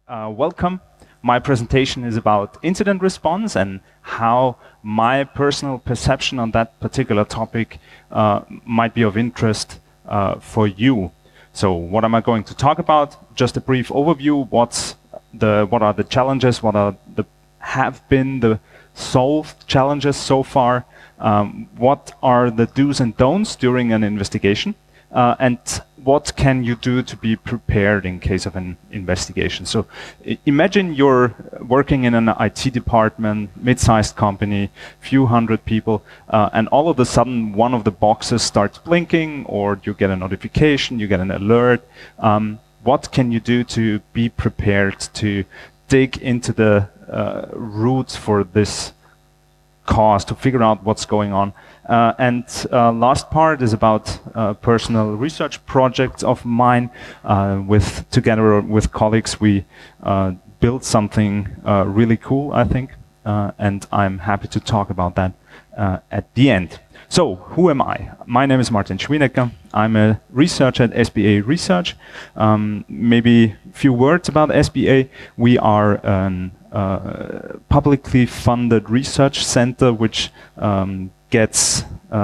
Welcome. My presentation is about incident response and how my personal perception on that particular topic might be of interest for you. So what am I going to talk about? Just a brief overview. What are the challenges? Have been the solved challenges so far? What are the do's and don'ts during an investigation? And what can you do to be prepared in case of an investigation? So imagine you're working in an IT department, mid-sized company, few hundred people, and all of a sudden one of the boxes starts blinking, or you get a notification, you get an alert. What can you do to be prepared to dig into the roots for this cause, to figure out what's going on? Last part is about personal research projects of mine. Together with colleagues, we built something really cool, I think, and I'm happy to talk about that at the end. So, who am I? My name is Martin Schwienecker. I'm a researcher at SBA Research. Maybe a few words about SBA. We are a publicly funded research center which gets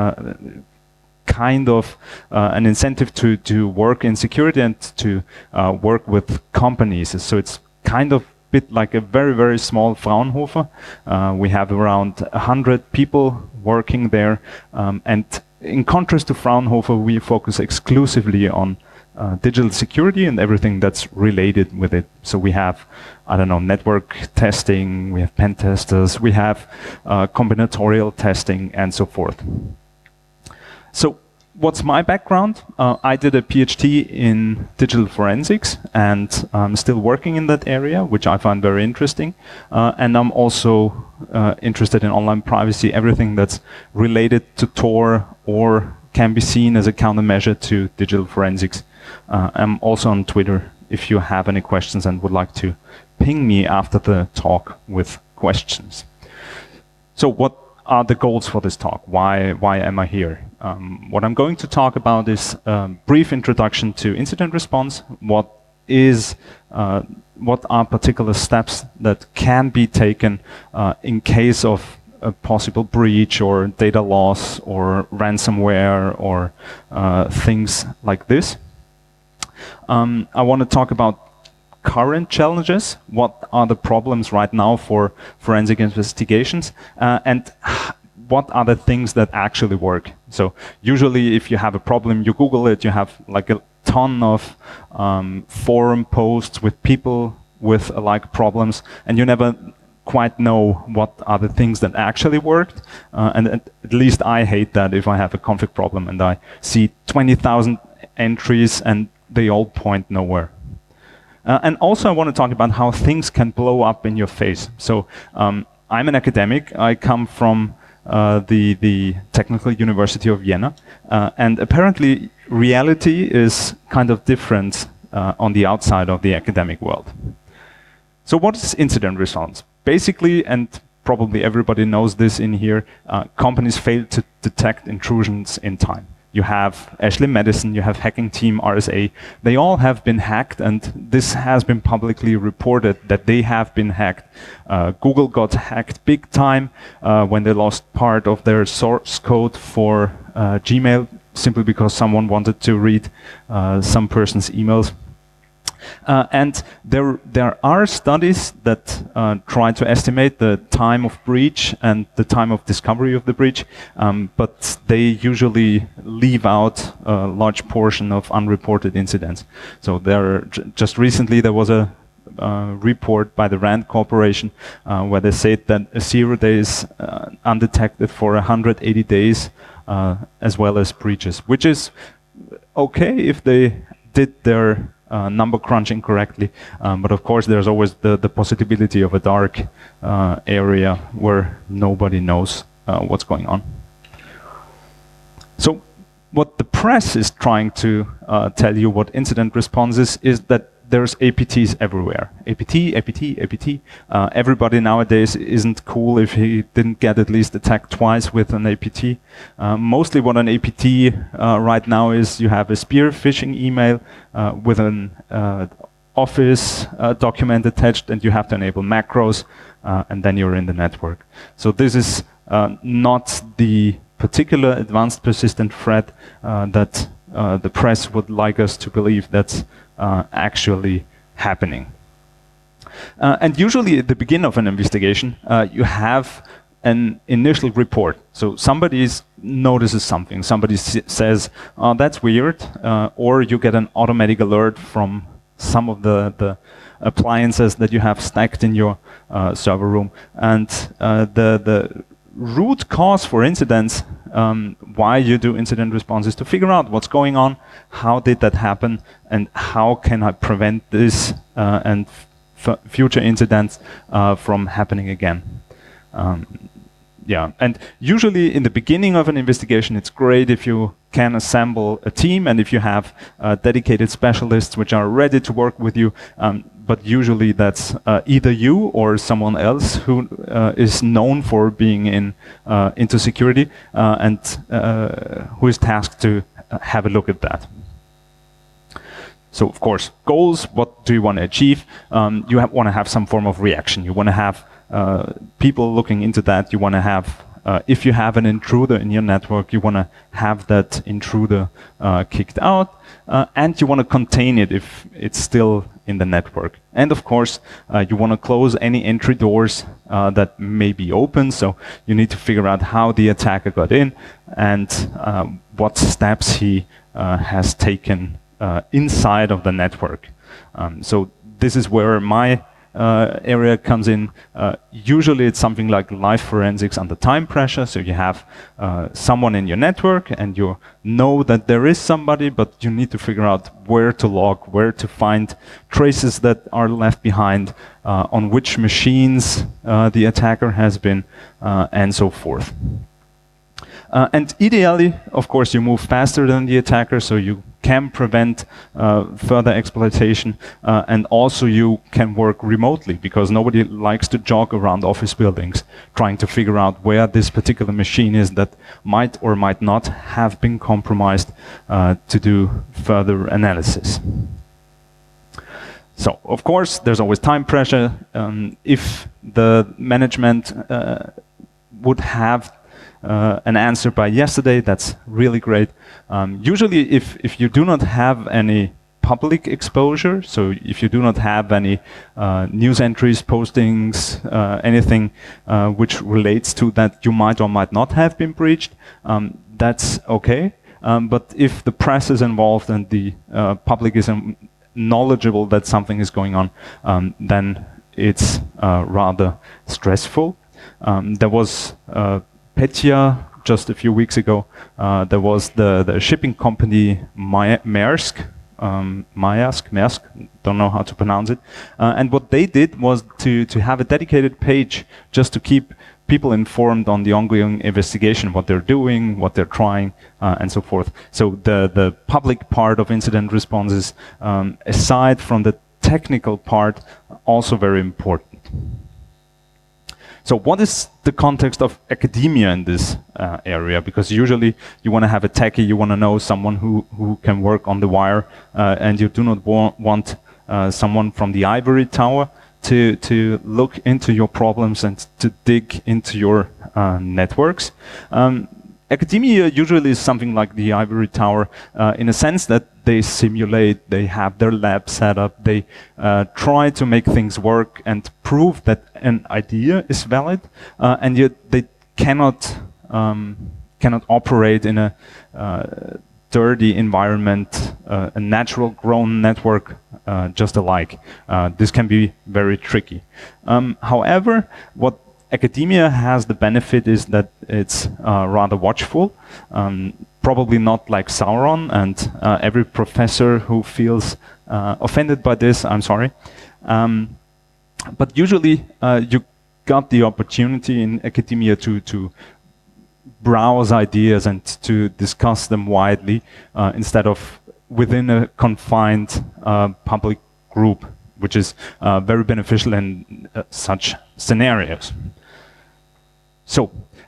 kind of an incentive to work in security and to work with companies. So it's kind of a bit like a very, very small Fraunhofer. We have around 100 people working there. And in contrast to Fraunhofer, we focus exclusively on digital security and everything that's related with it. So we have, I don't know, network testing, we have pen testers, we have combinatorial testing, and so forth. So what's my background? I did a PhD in digital forensics, and I'm still working in that area, which I find very interesting. And I'm also interested in online privacy, everything that's related to Tor or can be seen as a countermeasure to digital forensics. I'm also on Twitter if you have any questions and would like to ping me after the talk with questions. So what are the goals for this talk? Why am I here? What I'm going to talk about is a brief introduction to incident response. What are particular steps that can be taken in case of a possible breach or data loss or ransomware or things like this. I want to talk about current challenges. What are the problems right now for forensic investigations? And what are the things that actually work? So usually if you have a problem, you Google it, you have like a ton of forum posts with people with like problems, and you never quite know what are the things that actually worked. And at least I hate that if I have a config problem and I see 20,000 entries and they all point nowhere. And also I want to talk about how things can blow up in your face. So I'm an academic. I come from the Technical University of Vienna. And apparently reality is kind of different on the outside of the academic world. So what is incident response? Basically, and probably everybody knows this in here, companies fail to detect intrusions in time. You have Ashley Madison, you have Hacking Team, RSA. They all have been hacked, and this has been publicly reported that they have been hacked. Google got hacked big time when they lost part of their source code for Gmail, simply because someone wanted to read some person's emails. And there are studies that try to estimate the time of breach and the time of discovery of the breach, but they usually leave out a large portion of unreported incidents. So just recently there was a report by the RAND Corporation where they said that 0 days undetected for 180 days, as well as breaches, which is okay if they did their number crunching correctly, but of course there's always the possibility of a dark area where nobody knows what's going on. So what the press is trying to tell you what incident response is that there's APTs everywhere. APT, APT, APT. Everybody nowadays isn't cool if he didn't get at least attacked twice with an APT. Mostly what an APT right now is, you have a spear phishing email with an Office document attached, and you have to enable macros, and then you're in the network. So this is not the particular advanced persistent threat that the press would like us to believe that's actually happening. And usually at the beginning of an investigation, you have an initial report. So somebody notices something, somebody says, oh, that's weird, or you get an automatic alert from some of the appliances that you have stacked in your server room. And the root cause for incidents, why you do incident response, is to figure out what's going on, how did that happen, and how can I prevent this and future incidents from happening again. Yeah, and usually in the beginning of an investigation, it's great if you can assemble a team and if you have dedicated specialists which are ready to work with you. But usually that's either you or someone else who is known for being into security and who is tasked to have a look at that. So of course, goals, what do you want to achieve? You want to have some form of reaction. You want to have people looking into that. You want to have, if you have an intruder in your network, you want to have that intruder kicked out, and you want to contain it if it's still in the network. And of course, you want to close any entry doors that may be open, so you need to figure out how the attacker got in and what steps he has taken inside of the network. So this is where my area comes in. Usually it's something like live forensics under time pressure. So you have someone in your network and you know that there is somebody, but you need to figure out where to log, where to find traces that are left behind, on which machines the attacker has been, and so forth. And ideally, of course, you move faster than the attacker, so you can prevent further exploitation, and also you can work remotely, because nobody likes to jog around office buildings trying to figure out where this particular machine is that might or might not have been compromised to do further analysis. So, of course, there's always time pressure. If the management would have an answer by yesterday, that's really great. Usually if you do not have any public exposure, so if you do not have any news entries, postings, anything which relates to that you might or might not have been breached, that's okay. But if the press is involved and the public is knowledgeable that something is going on, then it's rather stressful. There was Petya just a few weeks ago. There was the shipping company Maersk, don't know how to pronounce it. And what they did was to have a dedicated page just to keep people informed on the ongoing investigation, what they're doing, what they're trying, and so forth. So the public part of incident response is, aside from the technical part, also very important. So what is the context of academia in this area? Because usually you want to have a techie, you want to know someone who can work on the wire, and you do not want someone from the ivory tower to look into your problems and to dig into your networks. Academia usually is something like the ivory tower, in a sense that they simulate, they have their lab set up, they try to make things work and prove that an idea is valid, and yet they cannot operate in a dirty environment, a natural grown network just alike. This can be very tricky. However, what academia has the benefit is that it's rather watchful, probably not like Sauron, and every professor who feels offended by this, I'm sorry. But usually you got the opportunity in academia to browse ideas and to discuss them widely instead of within a confined public group, which is very beneficial in such scenarios. So,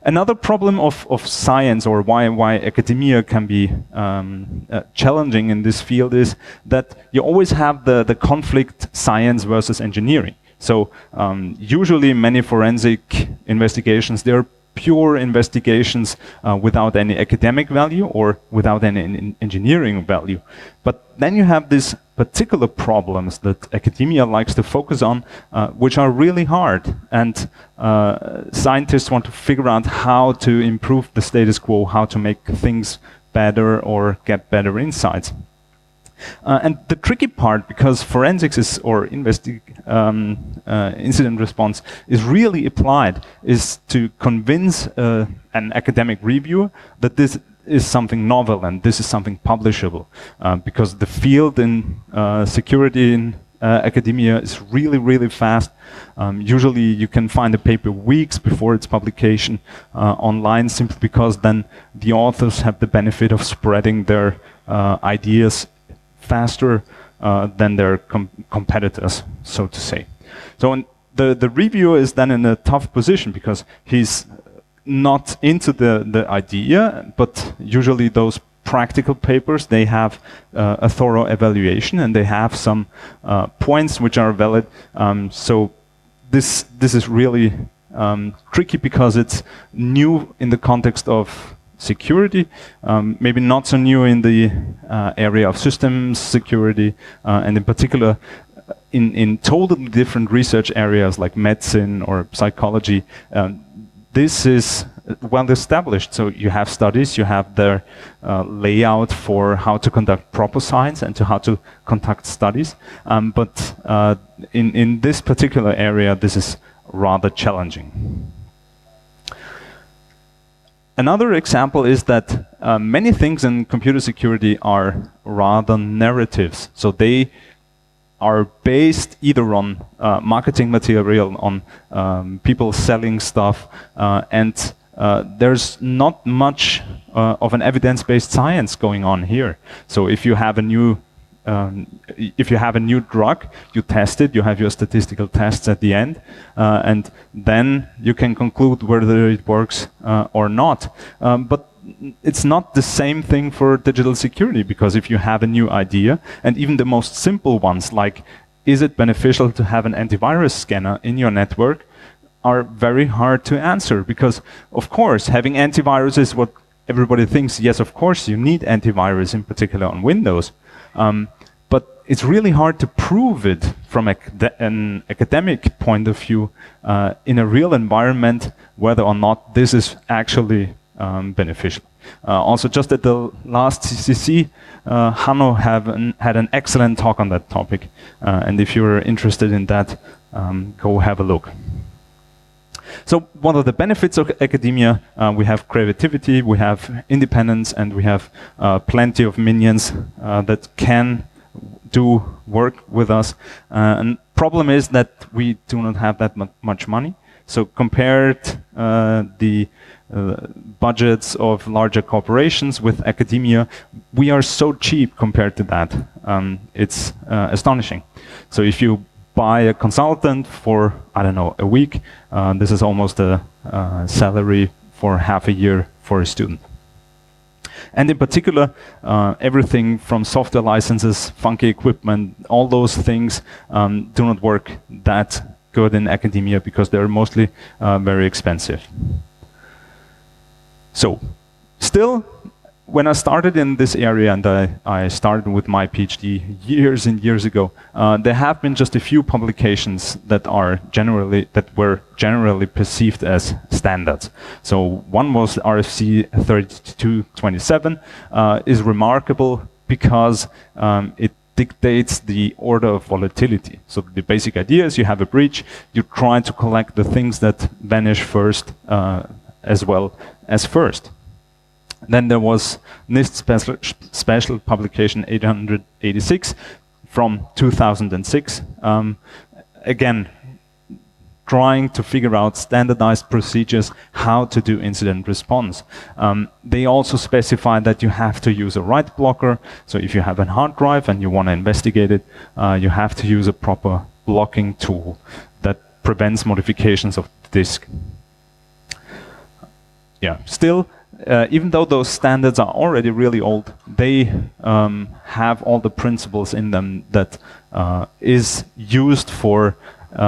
Another problem of science, or why academia can be challenging in this field, is that you always have the conflict science versus engineering. So usually many forensic investigations, they're pure investigations without any academic value or without any engineering value. But then you have these particular problems that academia likes to focus on, which are really hard. And scientists want to figure out how to improve the status quo, how to make things better or get better insights. And the tricky part, because forensics is, or incident response is really applied, is to convince an academic reviewer that this is something novel and this is something publishable. Because the field in security in academia is really, really fast. Usually you can find a paper weeks before its publication online, simply because then the authors have the benefit of spreading their ideas faster than their competitors, so to say. So the reviewer is then in a tough position because he's not into the idea, but usually those practical papers, they have a thorough evaluation and they have some points which are valid. So this is really tricky because it's new in the context of security, maybe not so new in the area of systems security, and in particular in totally different research areas like medicine or psychology. This is well established. So you have studies, you have their layout for how to conduct proper science and to how to conduct studies. But in this particular area, this is rather challenging. Another example is that many things in computer security are rather narratives. So they are based either on marketing material, on people selling stuff, and there's not much of an evidence-based science going on here. So if you have a new drug, you test it, you have your statistical tests at the end, and then you can conclude whether it works or not. But it's not the same thing for digital security, because if you have a new idea, and even the most simple ones, like is it beneficial to have an antivirus scanner in your network, are very hard to answer, because of course having antivirus is what everybody thinks. Yes, of course you need antivirus, in particular on Windows. But it's really hard to prove it from an academic point of view in a real environment, whether or not this is actually beneficial. Also, just at the last CCC, Hanno had an excellent talk on that topic. And if you're interested in that, go have a look. So what are the benefits of academia? We have creativity, we have independence, and we have plenty of minions that can do work with us. And problem is that we do not have that much money. So compared the budgets of larger corporations with academia, we are so cheap compared to that. It's astonishing. So if you buy a consultant for, I don't know, a week, this is almost a salary for half a year for a student. And in particular, everything from software licenses, funky equipment, all those things do not work that good in academia because they're mostly very expensive. So, still, when I started in this area, and I started with my PhD years and years ago, there have been just a few publications that were generally perceived as standards. So one was RFC 3227, is remarkable because it dictates the order of volatility. So the basic idea is you have a breach, you try to collect the things that vanish first as well as first. Then there was NIST special publication 886 from 2006. Again, trying to figure out standardized procedures how to do incident response. They also specify that you have to use a write blocker. So if you have a hard drive and you want to investigate it, you have to use a proper blocking tool that prevents modifications of the disk. yeah, still, even though those standards are already really old, they have all the principles in them that is used for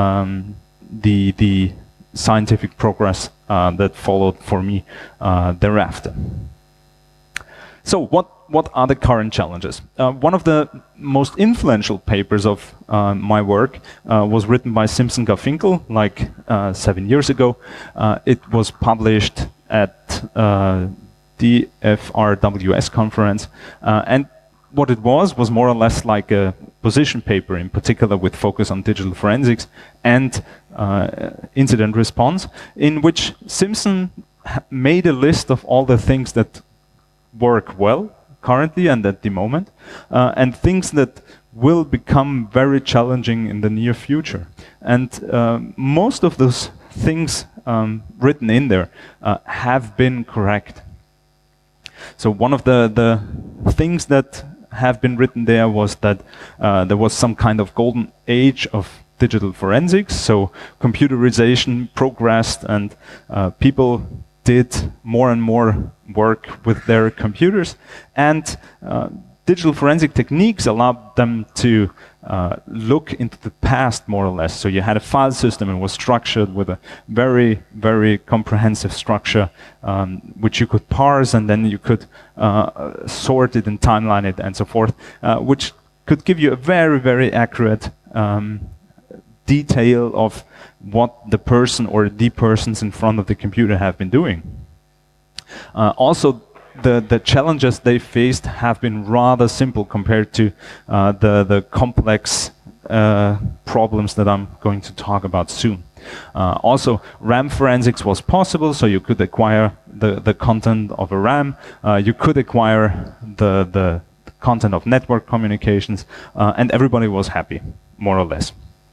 the scientific progress that followed for me thereafter. So what are the current challenges? One of the most influential papers of my work was written by Simpson Garfinkel like 7 years ago. It was published at the FRWS conference, and what it was more or less like a position paper, in particular with focus on digital forensics and incident response, in which Simpson made a list of all the things that work well currently and at the moment, and things that will become very challenging in the near future. And most of those things written in there have been correct. So one of the things that have been written there was that there was some kind of golden age of digital forensics, so computerization progressed and people did more and more work with their computers, and digital forensic techniques allowed them to look into the past more or less. So you had a file system and was structured with a very, very comprehensive structure which you could parse, and then you could sort it and timeline it and so forth, which could give you a very, very accurate detail of what the person or the persons in front of the computer have been doing. Also, the challenges they faced have been rather simple compared to the complex problems that I'm going to talk about soon. Also, RAM forensics was possible, so you could acquire the content of a RAM, you could acquire the content of network communications, and everybody was happy, more or less.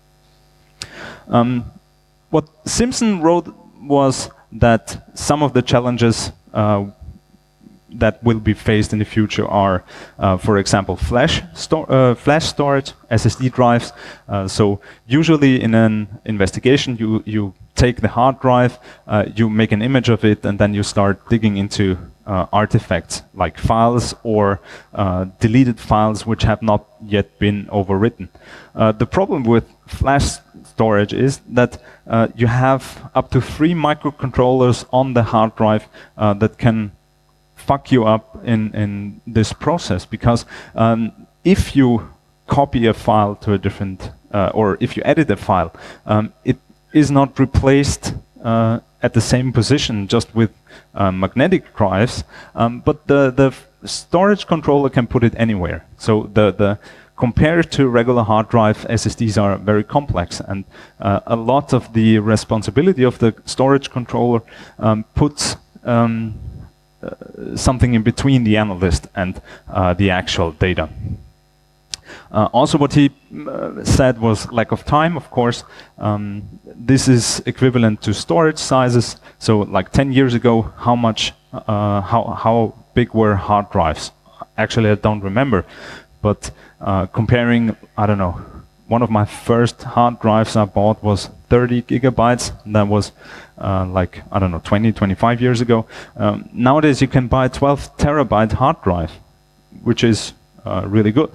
What Simpson wrote was that some of the challenges that will be faced in the future are, for example, flash storage, SSD drives. So usually in an investigation, you take the hard drive, you make an image of it, and then you start digging into artifacts like files or deleted files which have not yet been overwritten. The problem with flash storage is that you have up to 3 microcontrollers on the hard drive that can fuck you up in this process, because if you copy a file to a different, or if you edit a file, it is not replaced at the same position just with magnetic drives, but the storage controller can put it anywhere. So compared to regular hard drive, SSDs are very complex, and a lot of the responsibility of the storage controller puts something in between the analyst and the actual data. Also, what he said was lack of time, of course. This is equivalent to storage sizes. So like 10 years ago, how big were hard drives? Actually, I don't remember. But comparing, I don't know, one of my first hard drives I bought was 30 gigabytes. That was like, I don't know, 20, 25 years ago. Nowadays you can buy a 12 terabyte hard drive, which is really good.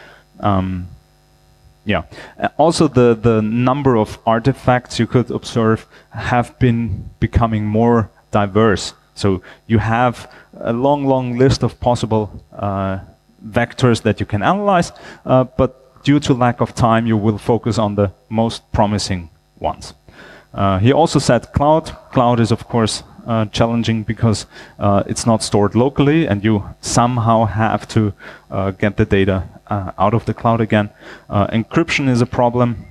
Yeah. Also, the number of artifacts you could observe have been becoming more diverse. So you have a long list of possible vectors that you can analyze, but due to lack of time, you will focus on the most promising ones. He also said cloud. Cloud is, of course, challenging because it's not stored locally, and you somehow have to get the data out of the cloud again. Encryption is a problem.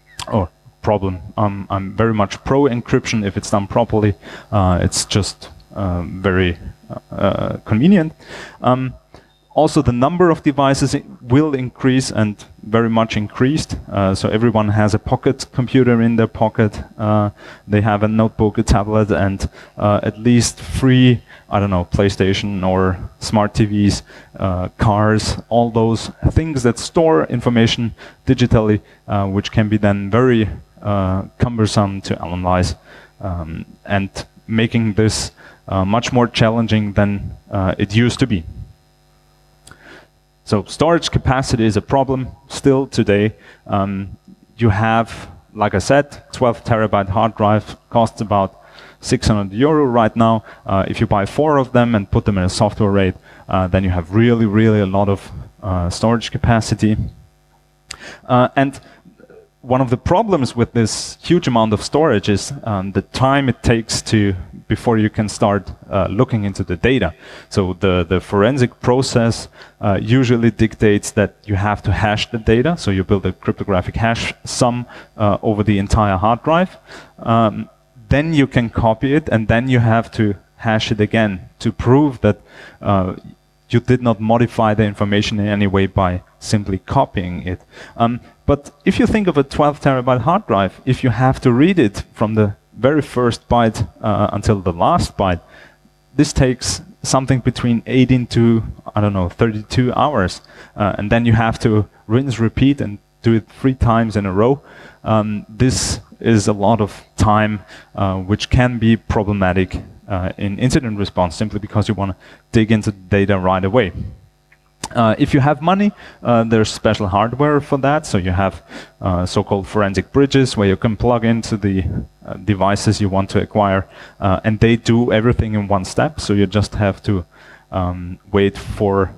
I'm very much pro encryption if it's done properly. It's just very convenient. Also, the number of devices will increase, and very much increased. So everyone has a pocket computer in their pocket. They have a notebook, a tablet, and at least 3, I don't know, PlayStation or smart TVs, cars, all those things that store information digitally, which can be then very cumbersome to analyze. And making this much more challenging than it used to be. So storage capacity is a problem still today. You have, like I said, 12 terabyte hard drive costs about €600 right now. If you buy 4 of them and put them in a software RAID, then you have really a lot of storage capacity. And one of the problems with this huge amount of storage is the time it takes before you can start looking into the data. So the forensic process usually dictates that you have to hash the data. So you build a cryptographic hash sum over the entire hard drive. Then you can copy it, and then you have to hash it again to prove that you did not modify the information in any way by simply copying it. But if you think of a 12 terabyte hard drive, if you have to read it from the very first byte until the last byte, this takes something between 18 to, 32 hours. And then you have to rinse, repeat, and do it 3 times in a row. This is a lot of time, which can be problematic in incident response, simply because you want to dig into the data right away. If you have money, there's special hardware for that. So you have so-called forensic bridges where you can plug into the devices you want to acquire, and they do everything in one step. So you just have to wait for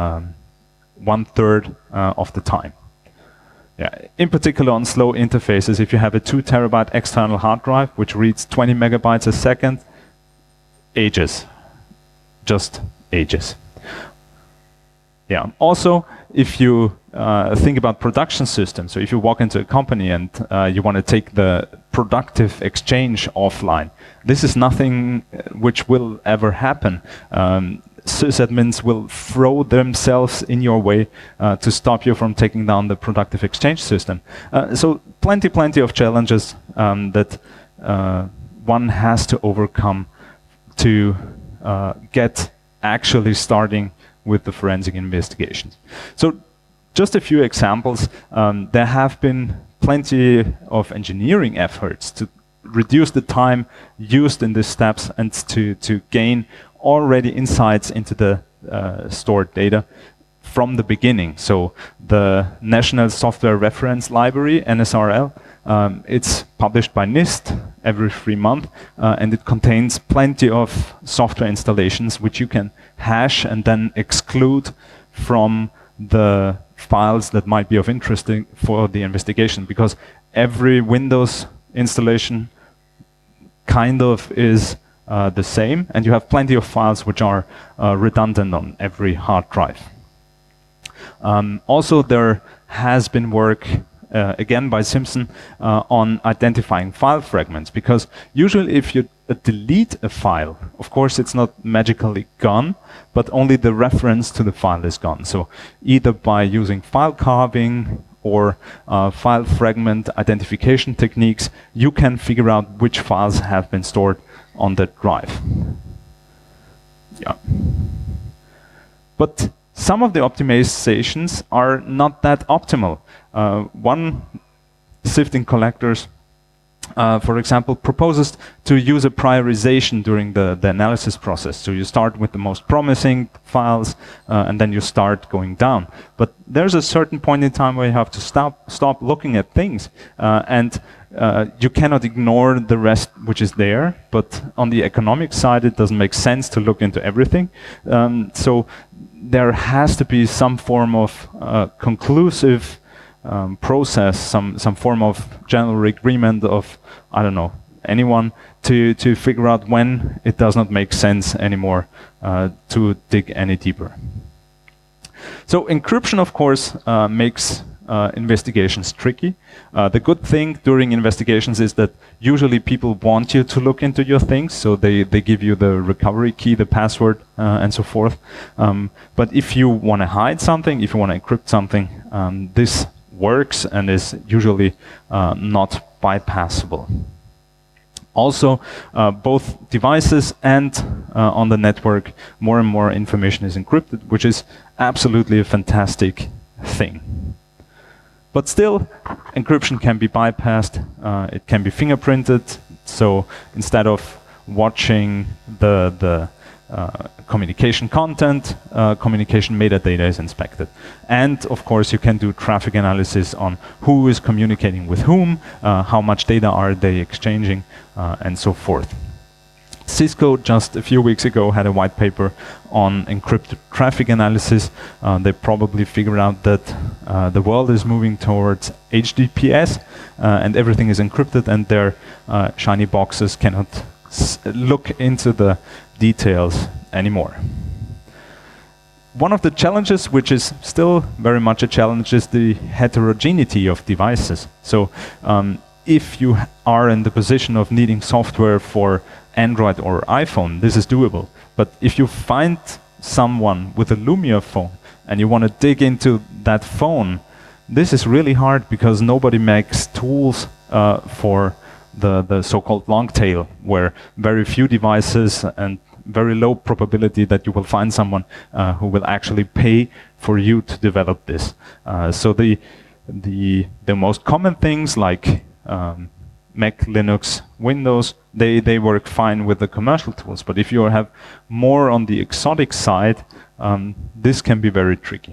1/3 of the time. Yeah. In particular on slow interfaces, if you have a 2 terabyte external hard drive which reads 20 megabytes a second, ages. Just ages. Yeah. Also, if you think about production systems, so if you walk into a company and you want to take the productive exchange offline, this is nothing which will ever happen. Sysadmins will throw themselves in your way to stop you from taking down the productive exchange system. So plenty of challenges that one has to overcome to get actually starting with the forensic investigations. So just a few examples. There have been plenty of engineering efforts to reduce the time used in these steps and to gain already insights into the stored data from the beginning. So the National Software Reference Library, NSRL, it's published by NIST every 3 months, and it contains plenty of software installations which you can hash and then exclude from the files that might be of interest for the investigation, because every Windows installation kind of is the same, and you have plenty of files which are redundant on every hard drive. Also, there has been work, again by Simpson, on identifying file fragments, because usually if you delete a file, of course it's not magically gone, but only the reference to the file is gone. So either by using file carving or file fragment identification techniques, you can figure out which files have been stored on that drive. Yeah. But some of the optimizations are not that optimal. One sifting collectors, for example, proposes to use a prioritization during the analysis process. So you start with the most promising files, and then you start going down. But there's a certain point in time where you have to stop looking at things, and you cannot ignore the rest which is there. But on the economic side, it doesn't make sense to look into everything. So there has to be some form of conclusive process, some form of general agreement of, I don't know, anyone to figure out when it does not make sense anymore to dig any deeper. So encryption, of course, makes investigations tricky. The good thing during investigations is that usually people want you to look into your things, so they give you the recovery key, the password, and so forth. But if you want to hide something, if you want to encrypt something, this works and is usually not bypassable. Also, both devices and on the network, more and more information is encrypted, which is absolutely a fantastic thing. But still, encryption can be bypassed. It can be fingerprinted. So instead of watching the communication content, communication metadata is inspected. And of course you can do traffic analysis on who is communicating with whom, how much data are they exchanging, and so forth. Cisco just a few weeks ago had a white paper on encrypted traffic analysis. They probably figured out that the world is moving towards HTTPS and everything is encrypted, and their shiny boxes cannot look into the details anymore. One of the challenges, which is still very much a challenge, is the heterogeneity of devices. So if you are in the position of needing software for Android or iPhone, this is doable. But if you find someone with a Lumia phone and you want to dig into that phone, this is really hard because nobody makes tools for the so-called long tail, where very few devices and very low probability that you will find someone who will actually pay for you to develop this. So the most common things like Mac, Linux, Windows, they work fine with the commercial tools. But if you have more on the exotic side, this can be very tricky.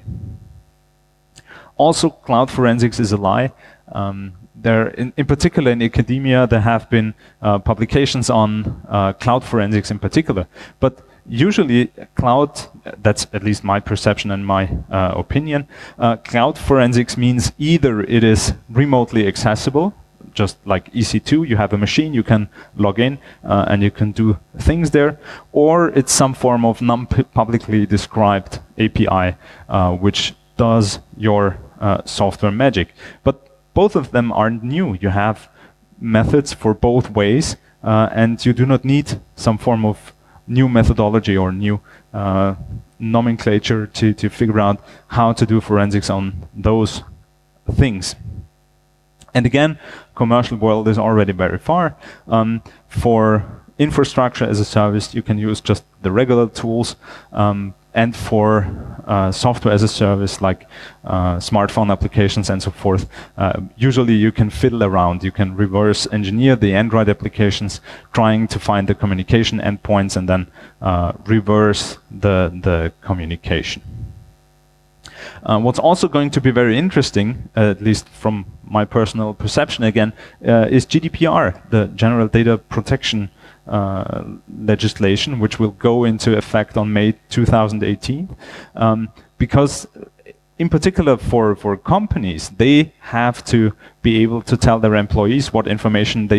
Also, cloud forensics is a lie. There, in particular in academia, there have been publications on cloud forensics in particular. But usually cloud, that's at least my perception and my opinion, cloud forensics means either it is remotely accessible, just like EC2, you have a machine, you can log in and you can do things there, or it's some form of non-publicly described API which does your software magic. But both of them are new. You have methods for both ways, and you do not need some form of new methodology or new nomenclature to figure out how to do forensics on those things. And again, commercial world is already very far. For infrastructure as a service, you can use just the regular tools. And for software as a service, like smartphone applications and so forth, usually you can fiddle around. You can reverse engineer the Android applications, trying to find the communication endpoints and then reverse the communication. What's also going to be very interesting, at least from my personal perception again, is GDPR, the General Data Protection legislation, which will go into effect on May 2018, because in particular for companies, they have to be able to tell their employees what information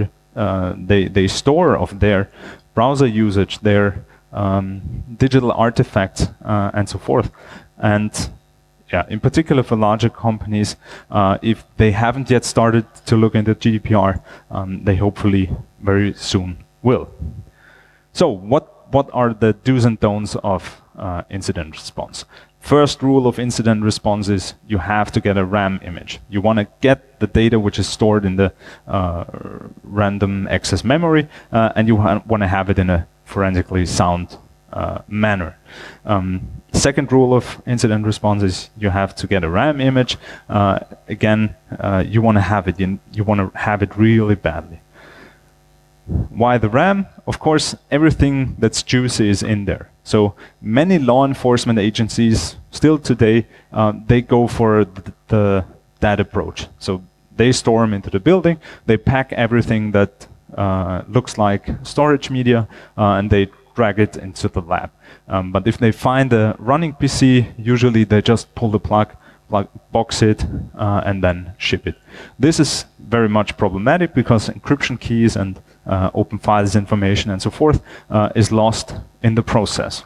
they store of their browser usage, their digital artifacts, and so forth. And yeah, in particular for larger companies, if they haven't yet started to look into GDPR, they hopefully very soon will. So what are the do's and don'ts of incident response? First rule of incident response is you have to get a RAM image. You want to get the data which is stored in the random access memory, and you want to have it in a forensically sound manner. Second rule of incident response is you have to get a RAM image. Again, you want to have it you want to have it really badly. Why the RAM? Of course, everything that's juicy is in there. So many law enforcement agencies still today, they go for that approach. So they storm into the building, they pack everything that looks like storage media, and they drag it into the lab. But if they find a running PC, usually they just pull the plug, box it, and then ship it. This is very much problematic because encryption keys and open files information and so forth is lost in the process.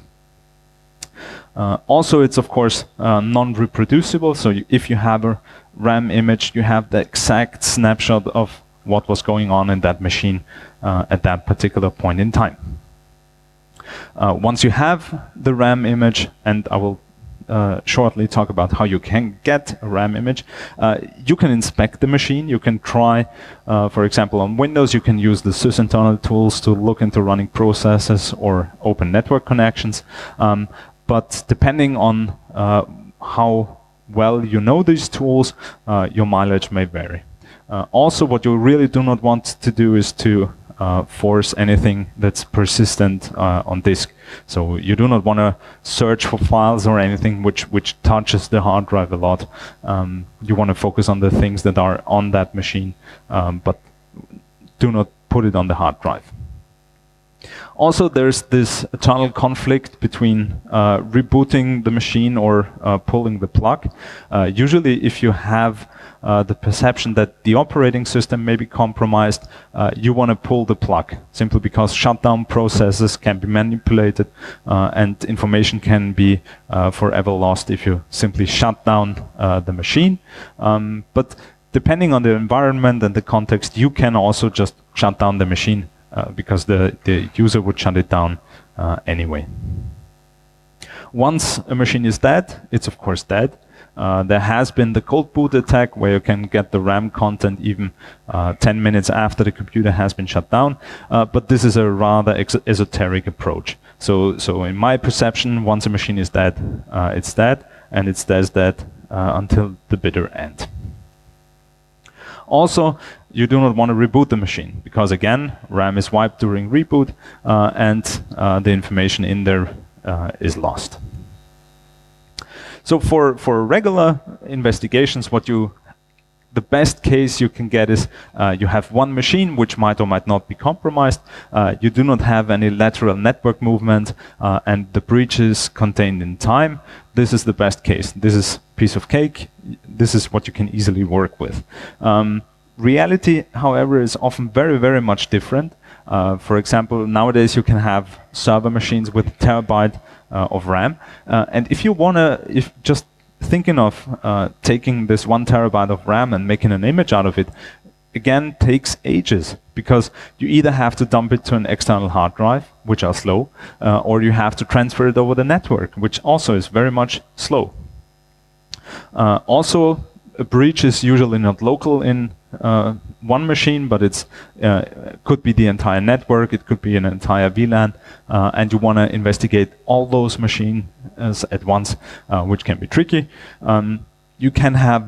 Also, it's of course non-reproducible. So if you have a RAM image, you have the exact snapshot of what was going on in that machine at that particular point in time. Once you have the RAM image, and I will shortly talk about how you can get a RAM image, you can inspect the machine. You can try, for example, on Windows, you can use the sysinternal tools to look into running processes or open network connections. But depending on how well you know these tools, your mileage may vary. Also, what you really do not want to do is to force anything that's persistent on disk. So you do not want to search for files or anything which touches the hard drive a lot. You want to focus on the things that are on that machine, but do not put it on the hard drive. Also, there's this eternal conflict between rebooting the machine or pulling the plug. Usually, if you have the perception that the operating system may be compromised, you want to pull the plug, simply because shutdown processes can be manipulated and information can be forever lost if you simply shut down the machine. But depending on the environment and the context, you can also just shut down the machine because the user would shut it down anyway. Once a machine is dead, it's of course dead. There has been the cold boot attack where you can get the RAM content even 10 minutes after the computer has been shut down, but this is a rather esoteric approach. So in my perception, once a machine is dead, it's dead, and it stays dead until the bitter end. Also, you do not want to reboot the machine, because again, RAM is wiped during reboot, and the information in there is lost. So for regular investigations, the best case you can get is you have one machine which might or might not be compromised. You do not have any lateral network movement, and the breach is contained in time. This is the best case. This is piece of cake. This is what you can easily work with. Reality, however, is often very, very much different. For example, nowadays you can have server machines with terabyte of RAM, and if you just thinking of taking this 1 terabyte of RAM and making an image out of it, again takes ages, because you either have to dump it to an external hard drive, which are slow, or you have to transfer it over the network, which also is very much slow. Also, a breach is usually not local in one machine, but it's could be the entire network, it could be an entire VLAN, and you want to investigate all those machines at once, which can be tricky. You can have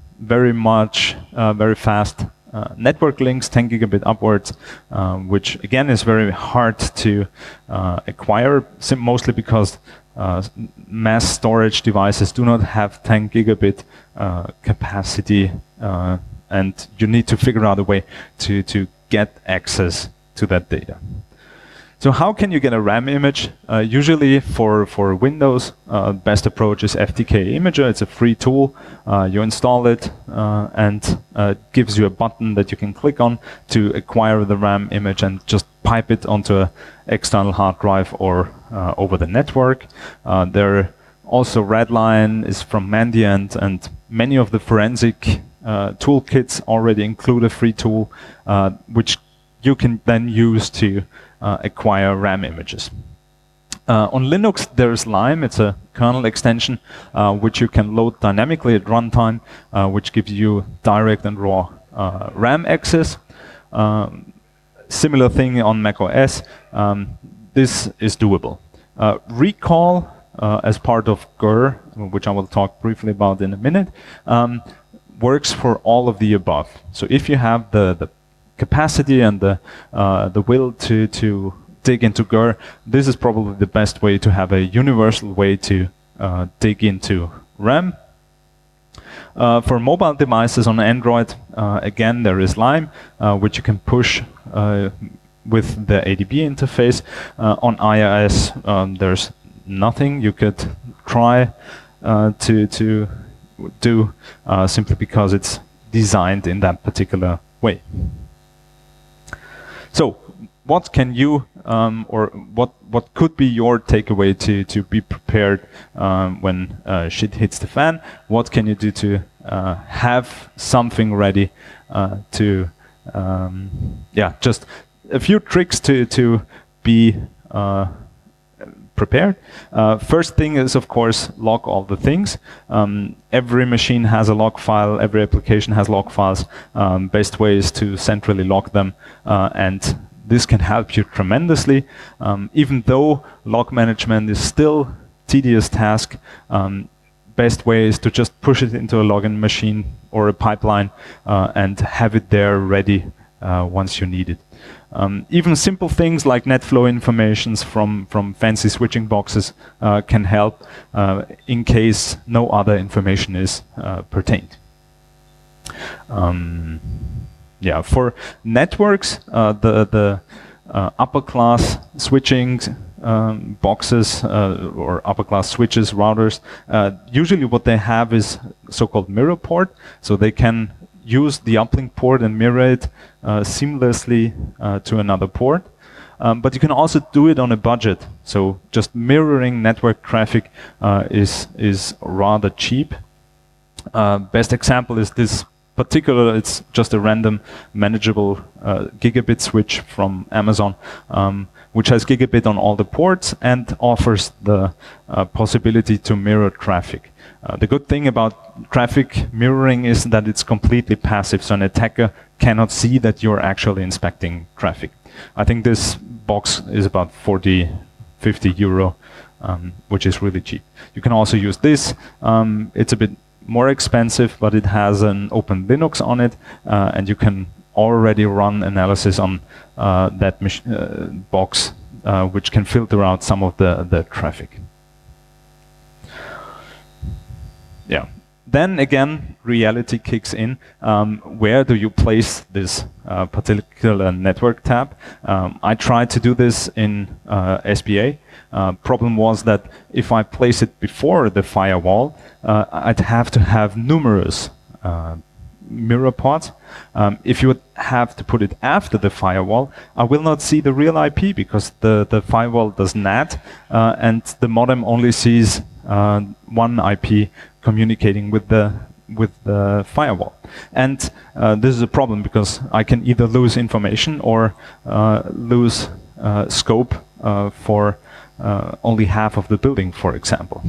very fast network links, 10 gigabit upwards, which again is very hard to acquire, mostly because mass storage devices do not have 10 gigabit capacity, and you need to figure out a way to get access to that data. So how can you get a RAM image? Usually for Windows, best approach is FTK Imager. It's a free tool. You install it, and it gives you a button that you can click on to acquire the RAM image and just pipe it onto an external hard drive or over the network. There also Redline is from Mandiant, and many of the forensic toolkits already include a free tool which you can then use to acquire RAM images. On Linux, there is Lime. It's a kernel extension which you can load dynamically at runtime, which gives you direct and raw RAM access. Similar thing on macOS. This is doable. Recall, as part of GER, which I will talk briefly about in a minute, works for all of the above. So if you have the capacity and the will to dig into GER, this is probably the best way to have a universal way to dig into RAM. For mobile devices on Android, again, there is Lime, which you can push with the ADB interface. On iOS, there's nothing you could try to do, simply because it's designed in that particular way. So, what can you, or what could be your takeaway to be prepared when shit hits the fan? What can you do to have something ready to, just a few tricks to be prepared. First thing is, of course, log all the things. Every machine has a log file, every application has log files. Best way is to centrally log them, and this can help you tremendously. Even though log management is still tedious task, best way is to just push it into a login machine or a pipeline and have it there ready once you need it. Even simple things like NetFlow informations from fancy switching boxes can help in case no other information is pertained. Yeah, for networks, the upper class switching boxes or upper class switches, routers, usually what they have is so-called mirror port, so they can use the uplink port and mirror it seamlessly to another port. But you can also do it on a budget. So just mirroring network traffic is rather cheap. Best example is this particular, it's just a random manageable gigabit switch from Amazon, which has gigabit on all the ports and offers the possibility to mirror traffic. The good thing about traffic mirroring is that it's completely passive, so an attacker cannot see that you're actually inspecting traffic. I think this box is about 40, 50 euro, which is really cheap. You can also use this. It's a bit more expensive, but it has an open Linux on it, and you can already run analysis on that box, which can filter out some of the traffic. Yeah. Then again, reality kicks in. Where do you place this particular network tab? I tried to do this in SBA. Problem was that if I place it before the firewall, I'd have to have numerous mirror ports. If you would have to put it after the firewall, I will not see the real IP because the firewall does NAT, and the modem only sees one IP communicating with the firewall. And this is a problem because I can either lose information or lose scope for only half of the building, for example.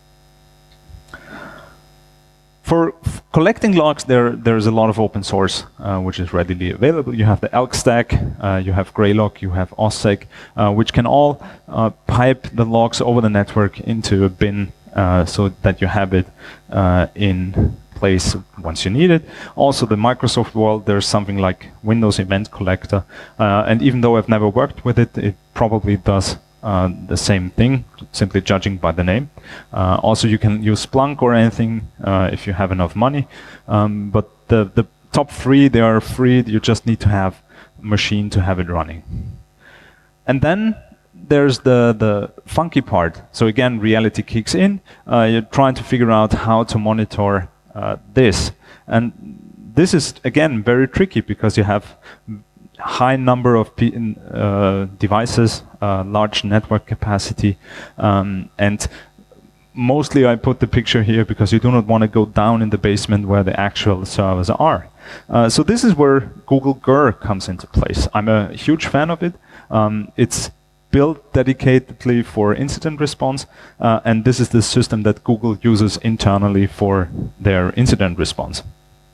For collecting logs, there's a lot of open source which is readily available. You have the Elk Stack, you have Graylog, you have OSSEC, which can all pipe the logs over the network into a bin so that you have it in place once you need it. Also, the Microsoft world, there's something like Windows Event Collector, and even though I've never worked with it, it probably does the same thing, simply judging by the name. Also, you can use Splunk or anything if you have enough money. But the top three, they are free. You just need to have a machine to have it running. And then there's the funky part. So again, reality kicks in. You're trying to figure out how to monitor this. And this is, again, very tricky because you have high number of devices, large network capacity, and mostly I put the picture here because you do not want to go down in the basement where the actual servers are. So this is where Google GER comes into place. I'm a huge fan of it. It's built dedicatedly for incident response, and this is the system that Google uses internally for their incident response.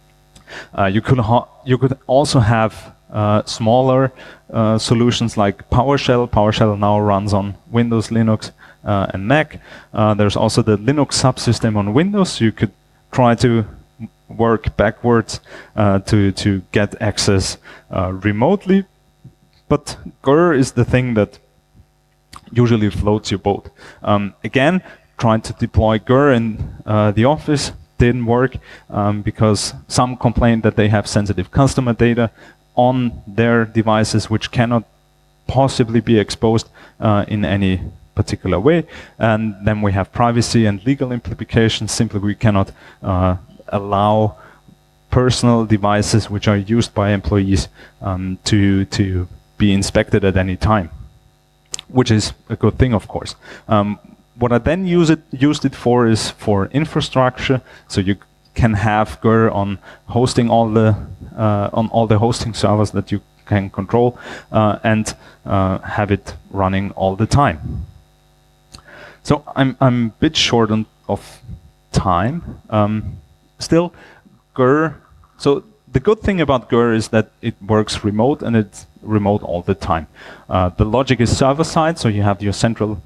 You could also have smaller solutions like PowerShell. PowerShell now runs on Windows, Linux, and Mac. There's also the Linux subsystem on Windows. You could try to work backwards to get access remotely. But GER is the thing that usually floats your boat. Again, trying to deploy GER in the office didn't work because some complained that they have sensitive customer data on their devices which cannot possibly be exposed in any particular way. And then we have privacy and legal implications. Simply we cannot allow personal devices which are used by employees to be inspected at any time, which is a good thing, of course. What I then used it for is for infrastructure. So you can have GER on hosting all the hosting servers that you can control and have it running all the time. So I'm a bit short of time. Still, GER. So the good thing about GER is that it works remote and it's remote all the time. The logic is server-side, so you have your central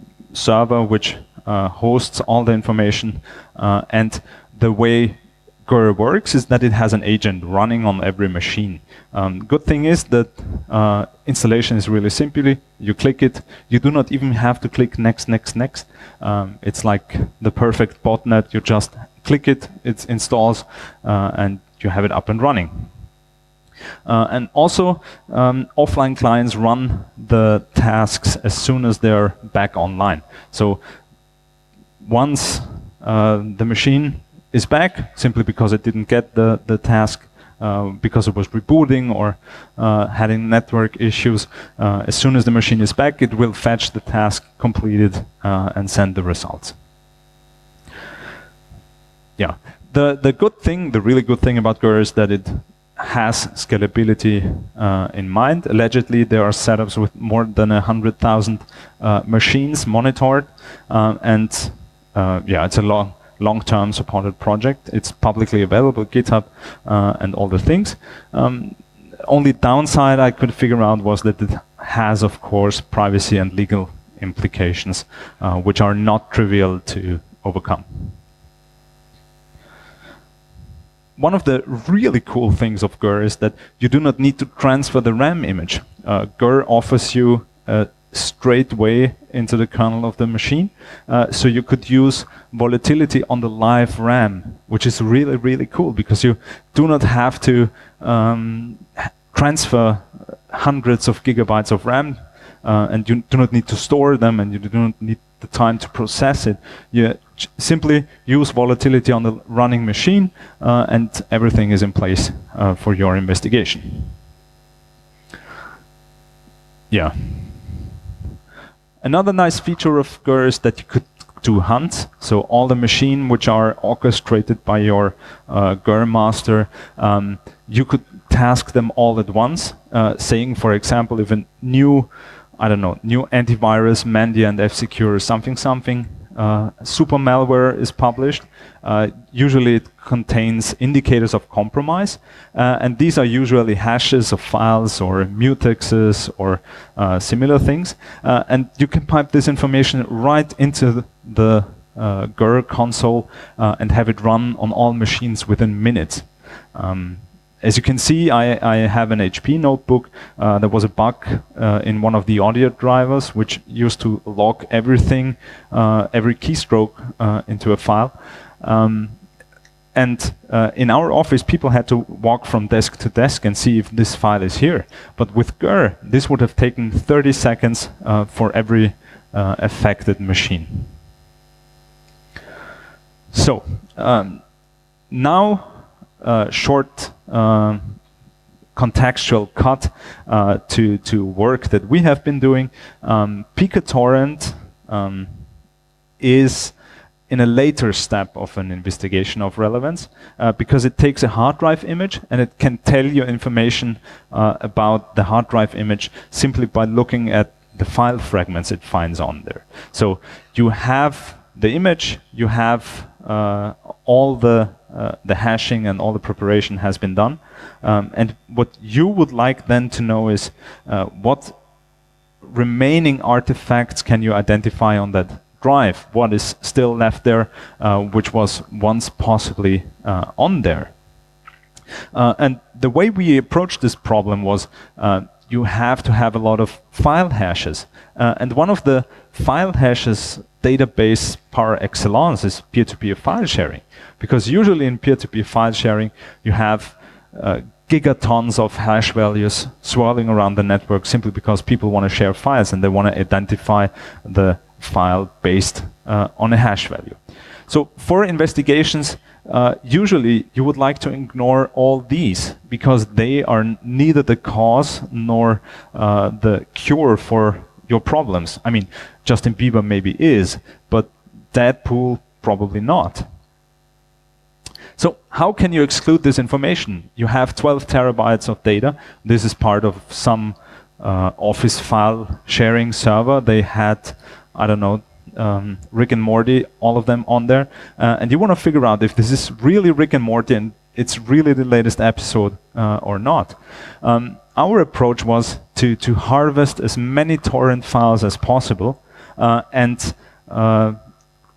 server which hosts all the information, and the way GER works is that it has an agent running on every machine. Good thing is that installation is really simple. You click it. You do not even have to click next, next, next. It's like the perfect botnet. You just click it, it installs, and you have it up and running. And also, offline clients run the tasks as soon as they're back online. So once the machine is back, simply because it didn't get the task because it was rebooting or having network issues, as soon as the machine is back, it will fetch the task completed and send the results. Yeah, the good thing, the really good thing about GER is that it has scalability in mind. Allegedly, there are setups with more than 100,000 machines monitored, and yeah, it's a long-term supported project. It's publicly available, GitHub, and all the things. Only downside I could figure out was that it has, of course, privacy and legal implications, which are not trivial to overcome. One of the really cool things of GER is that you do not need to transfer the RAM image. GER offers you a straight way into the kernel of the machine, so you could use volatility on the live RAM, which is really, really cool because you do not have to transfer hundreds of gigabytes of RAM, and you do not need to store them, and you do not need the time to process it. You simply use volatility on the running machine, and everything is in place for your investigation. Yeah. Another nice feature of GER is that you could do hunts. So all the machines which are orchestrated by your GER master, you could task them all at once, saying, for example, if a new, I don't know, new antivirus, Mandiant and F-Secure, something, super malware is published. Usually it contains indicators of compromise, and these are usually hashes of files or mutexes or similar things. And you can pipe this information right into the GER console and have it run on all machines within minutes. As you can see, I have an HP notebook. There was a bug in one of the audio drivers, which used to log everything, every keystroke into a file. And in our office, people had to walk from desk to desk and see if this file is here. But with GER, this would have taken 30 seconds for every affected machine. So now, short contextual cut to work that we have been doing. Picotorrent is in a later step of an investigation of relevance because it takes a hard drive image and it can tell you information about the hard drive image simply by looking at the file fragments it finds on there. So you have the image, you have all the hashing and all the preparation has been done. And what you would like then to know is what remaining artifacts can you identify on that drive? What is still left there, which was once possibly on there? And the way we approached this problem was you have to have a lot of file hashes. And one of the file hashes database par excellence is peer-to-peer file sharing. Because usually in peer-to-peer file sharing, you have gigatons of hash values swirling around the network simply because people want to share files and they want to identify the file based on a hash value. So for investigations, usually you would like to ignore all these because they are neither the cause nor the cure for your problems. I mean, Justin Bieber maybe is, but Deadpool probably not. So how can you exclude this information? You have 12 terabytes of data. This is part of some Office file sharing server. They had, I don't know, Rick and Morty, all of them on there. And you want to figure out if this is really Rick and Morty and it's really the latest episode or not. Our approach was to harvest as many torrent files as possible and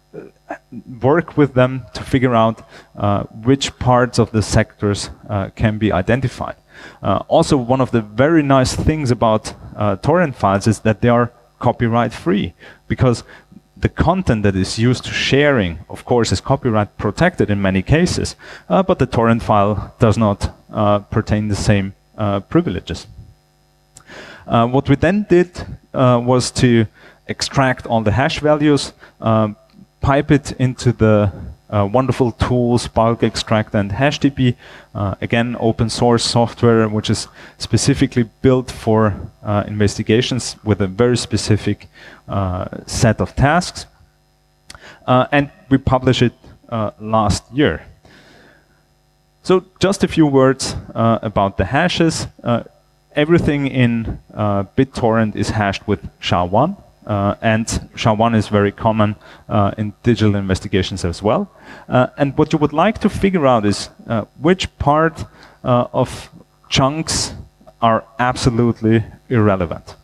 work with them to figure out which parts of the sectors can be identified. Also, one of the very nice things about torrent files is that they are copyright free, because the content that is used to sharing, of course, is copyright protected in many cases, but the torrent file does not pertain the same privileges. What we then did was to extract all the hash values, pipe it into the wonderful tools bulk extract and HashDB, again open source software which is specifically built for investigations with a very specific set of tasks, and we published it last year. So just a few words about the hashes. Everything in BitTorrent is hashed with SHA-1. And SHA-1 is very common in digital investigations as well. And what you would like to figure out is which part of chunks are absolutely irrelevant.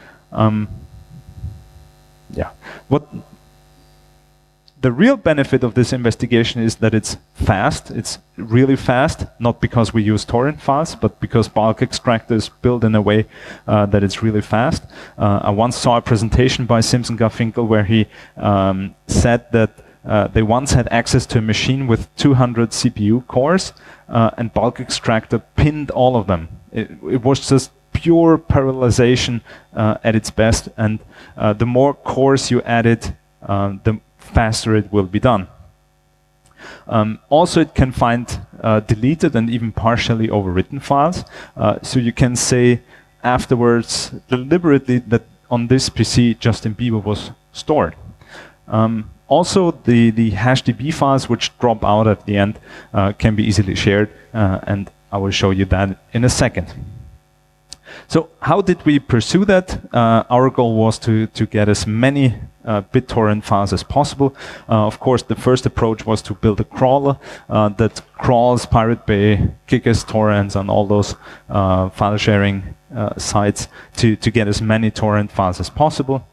The real benefit of this investigation is that it's fast. It's really fast, not because we use torrent files, but because bulk extract is built in a way that it's really fast. I once saw a presentation by Simpson Garfinkel where he said that they once had access to a machine with 200 CPU cores, and bulk extractor pinned all of them. It was just pure parallelization at its best, and the more cores you added, the faster it will be done. Also, it can find deleted and even partially overwritten files. So you can say afterwards deliberately that on this PC Justin Bieber was stored. Also, the HashDB files which drop out at the end can be easily shared, and I will show you that in a second. So how did we pursue that? Our goal was to get as many BitTorrent files as possible. Of course, the first approach was to build a crawler that crawls Pirate Bay, Kick-Ass torrents, and all those file sharing sites to get as many torrent files as possible.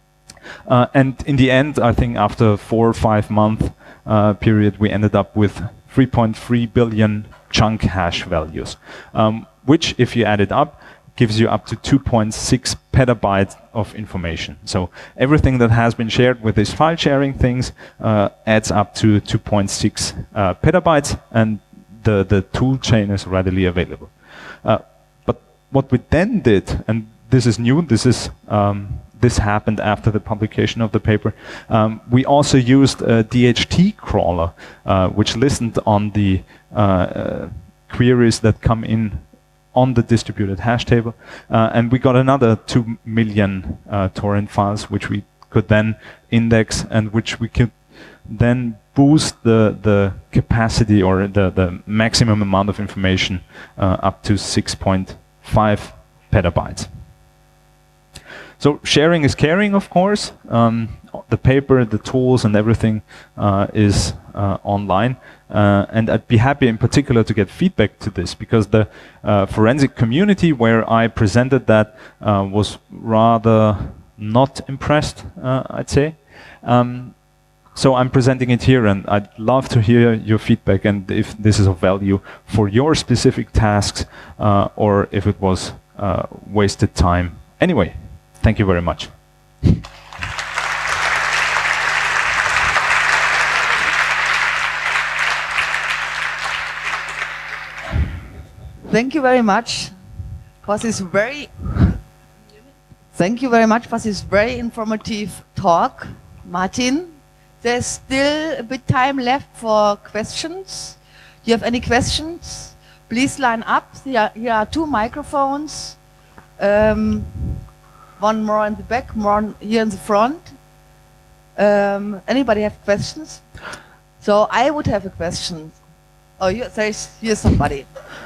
And in the end, I think after a 4 or 5 month period, we ended up with 3.3 billion chunk hash values, which, if you add it up, gives you up to 2.6 petabytes of information. So everything that has been shared with these file sharing things adds up to 2.6 petabytes, and the tool chain is readily available. But what we then did, and this is new, this happened after the publication of the paper, we also used a DHT crawler, which listened on the queries that come in on the distributed hash table, and we got another 2 million torrent files which we could then index, and which we could then boost the capacity or the maximum amount of information up to 6.5 petabytes. So sharing is caring, of course. The paper, the tools, and everything is online. And I'd be happy in particular to get feedback to this, because the forensic community where I presented that was rather not impressed, I'd say. So I'm presenting it here, and I'd love to hear your feedback and if this is of value for your specific tasks or if it was wasted time. Anyway, thank you very much. Thank you very much for this very informative talk, Martin. There's still a bit time left for questions. Do you have any questions? Please line up. Here are 2 microphones. One more in the back, more here in the front. Anybody have questions? So I would have a question. Oh, here's somebody.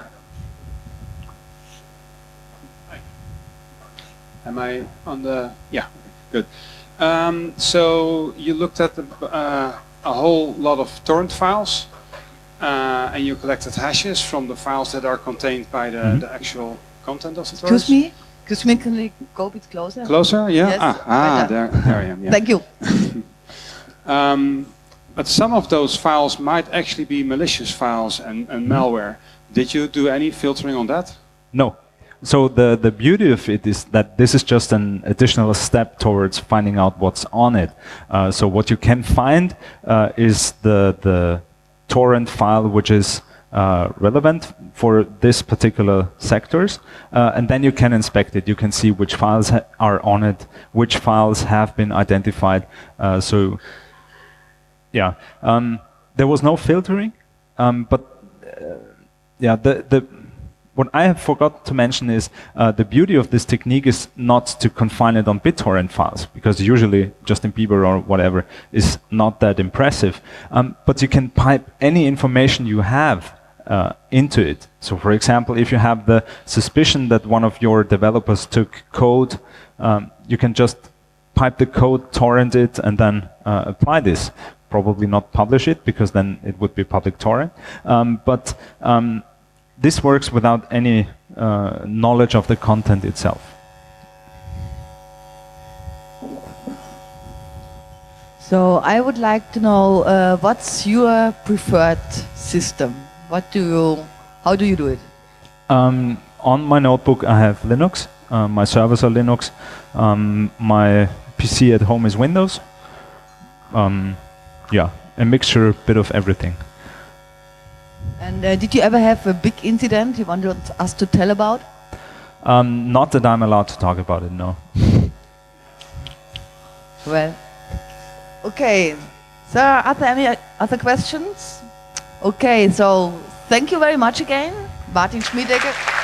Am I on the... Yeah, good. So you looked at a whole lot of torrent files, and you collected hashes from the files that are contained by the actual content of the torrents. Excuse me, can we go a bit closer? Closer, yeah? Yes. There I am. Yeah. Thank you. But some of those files might actually be malicious files and malware. Did you do any filtering on that? No. So the beauty of it is that this is just an additional step towards finding out what's on it. So what you can find is the torrent file which is relevant for this particular sectors, and then you can inspect it. You can see which files are on it, which files have been identified. So yeah, there was no filtering, but yeah, what I have forgot to mention is the beauty of this technique is not to confine it on BitTorrent files, because usually Justin Bieber or whatever is not that impressive. But you can pipe any information you have into it. So for example, if you have the suspicion that one of your developers took code, you can just pipe the code, torrent it, and then apply this. Probably not publish it, because then it would be public torrent. But this works without any knowledge of the content itself. So I would like to know what's your preferred system? How do you do it? On my notebook I have Linux, my servers are Linux, my PC at home is Windows. Yeah, a mixture, bit of everything. And did you ever have a big incident you wanted us to tell about? Not that I'm allowed to talk about it, no. Well, okay. Sir, are there any other questions? Okay, so thank you very much again, Martin Schmiedecke.